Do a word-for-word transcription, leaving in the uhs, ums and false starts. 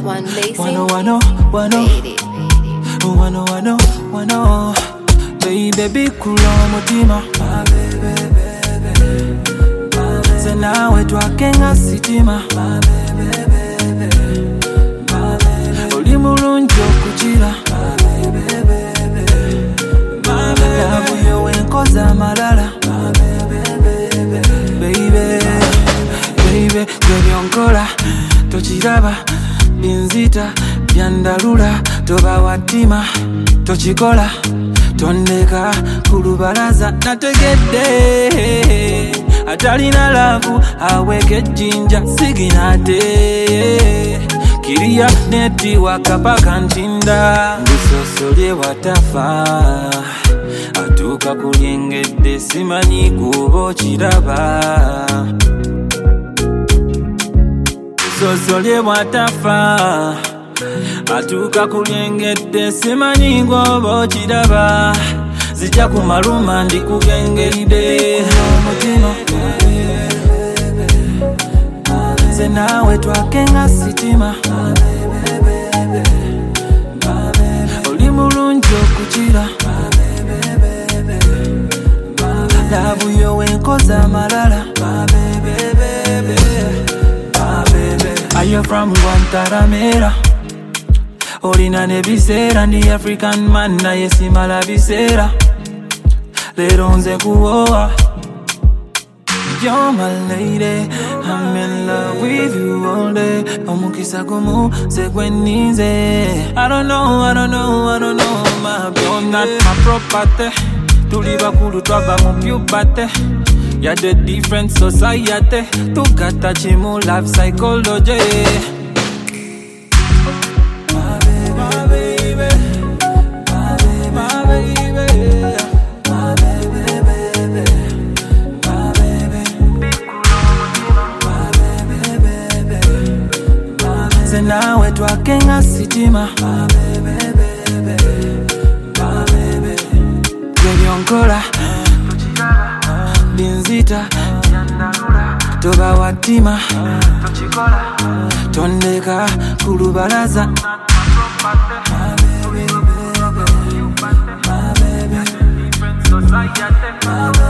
One lazy. Wano wano wano. Wano wano wano. Baby bikula mutima. Ze nawe twakenga sitima. Oli mulungi okukira. Love yo wenkoza malala. Baby, baby, gwebyonkola tochiraba binzita byandalula toba watima tochikola tondeka kulubalaza nategedde atalina lavu aweke jinja siginate kiria neti wakapaka ntinda ndisosolye watafa atuka kulyengedde simanyi kubo kiraba sosolye watafa atuka kulyengedde simanyi kubo kiraba zijja kumaluma ndikugengeridde omutima ze nawe twakenga sitima oli mulungi okukira love yo wenkoza malala. Are you from Guantanamera? Olina ne bisera ndi African man na yesimala bisera. Lero nze kuoa. You're my lady, I'm in love with you all day. Omukisa gumu segwenize. I don't know, I don't know, I don't know, my baby. You're not my property. Tuli bakulu twaba mu puberty. Ya the different society. Tukata chimu love psychology. My baby, my baby, my baby, my baby, my baby, baby, my baby, my baby, baby, my baby. Ze nawe twakenga sitima. My baby, baby, my baby. Gwebyonkola binzita toba watima tondeka kulubalaza. My baby, baby, my baby, my baby.